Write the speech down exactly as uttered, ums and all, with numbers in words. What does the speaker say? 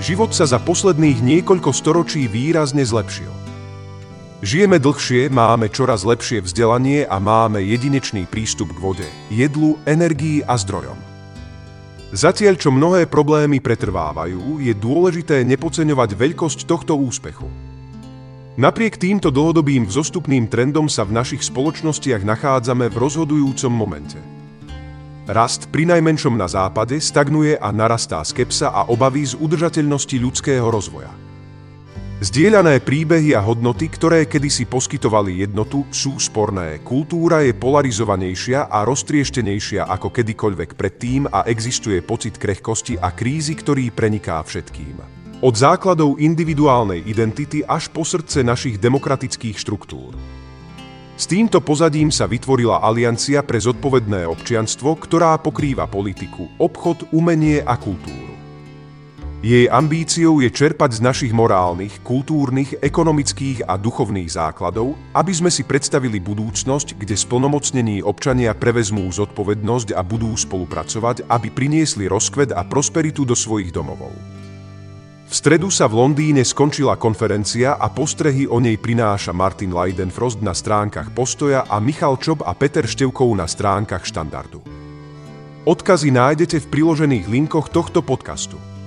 Život sa za posledných niekoľko storočí výrazne zlepšil. Žijeme dlhšie, máme čoraz lepšie vzdelanie a máme jedinečný prístup k vode, jedlu, energii a zdrojom. Zatiaľ, čo mnohé problémy pretrvávajú, je dôležité nepodceňovať veľkosť tohto úspechu. Napriek týmto dlhodobým vzostupným trendom sa v našich spoločnostiach nachádzame v rozhodujúcom momente. Rast, prinajmenšom na západe, stagnuje a narastá skepsa a obavy z udržateľnosti ľudského rozvoja. Zdieľané príbehy a hodnoty, ktoré kedysi poskytovali jednotu, sú sporné. Kultúra je polarizovanejšia a roztrieštenejšia ako kedykoľvek predtým a existuje pocit krehkosti a krízy, ktorý preniká všetkým. Od základov individuálnej identity až po srdce našich demokratických štruktúr. S týmto pozadím sa vytvorila Aliancia pre zodpovedné občianstvo, ktorá pokrýva politiku, obchod, umenie a kultúru. Jej ambíciou je čerpať z našich morálnych, kultúrnych, ekonomických a duchovných základov, aby sme si predstavili budúcnosť, kde splnomocnení občania prevezmú zodpovednosť a budú spolupracovať, aby priniesli rozkvet a prosperitu do svojich domovov. V stredu sa v Londýne skončila konferencia a postrehy o nej prináša Martin Leidenfrost na stránkach Postoja a Michal Čop a Peter Števkov na stránkach Štandardu. Odkazy nájdete v priložených linkoch tohto podcastu.